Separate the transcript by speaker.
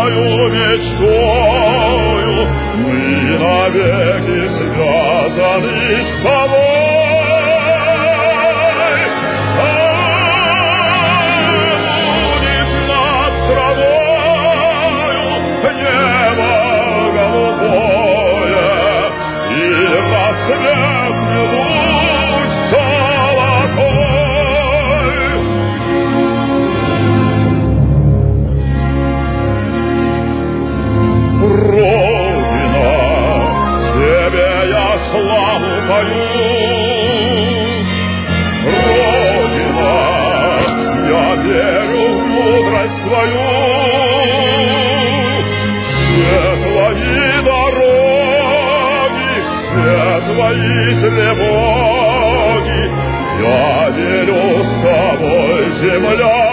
Speaker 1: твою мечтою мы навеки связаны с тобой. Будет над травою небо голубое и рассветный луч золотой. Родина, тебе я славу пою. Родина, я верю в мудрость твою. Все твои дороги, все твои тревоги, я верю с тобой, земля.